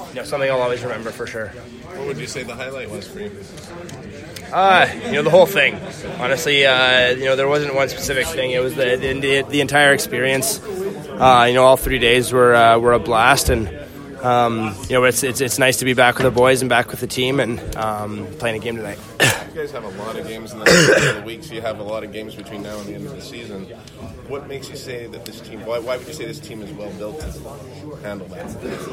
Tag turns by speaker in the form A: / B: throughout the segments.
A: something I'll always remember for sure.
B: What would you say the highlight was for you?
A: The whole thing. Honestly, there wasn't one specific thing. It was the entire experience. All 3 days were a blast, and it's nice to be back with the boys and back with the team and playing a game tonight.
B: You guys have a lot of games in the next couple of weeks. You have a lot of games between now and the end of the season. What makes you say that this team? Why would you say this team is well built to handle that?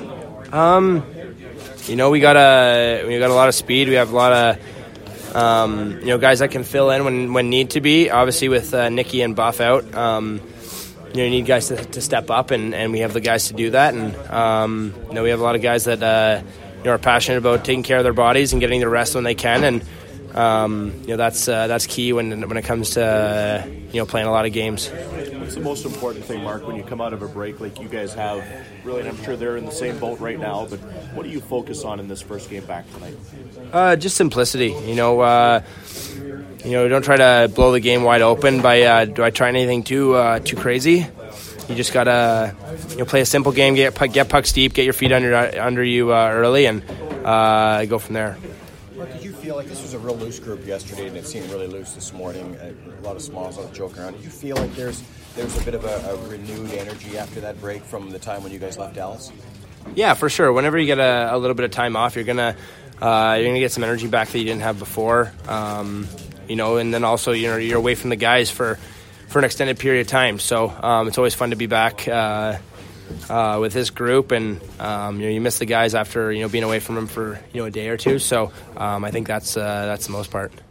A: We got a lot of speed. We have a lot of guys that can fill in when need to be. Obviously, with Nicky and Buff out, you need guys to step up, and we have the guys to do that. And we have a lot of guys that are passionate about taking care of their bodies and getting the rest when they can. And that's key when it comes to playing a lot of games.
C: What's the most important thing, Mark, when you come out of a break like you guys have? Really, and I'm sure they're in the same boat right now, but what do you focus on in this first game back tonight? Just
A: simplicity. Don't try to blow the game wide open by do I try anything too crazy. You just gotta play a simple game, get pucks deep, get your feet under you early, and go from there.
D: Mark, did you feel like this was a real loose group yesterday, and it seemed really loose this morning? A lot of smiles, a lot of joking around. Did you feel like there's a bit of a renewed energy after that break from the time when you guys left Dallas?
A: Yeah, for sure. Whenever you get a little bit of time off, you're gonna get some energy back that you didn't have before. And then also you're away from the guys for an extended period of time. So it's always fun to be back with this group, and you miss the guys after being away from them for a day or two. So I think that's the most part.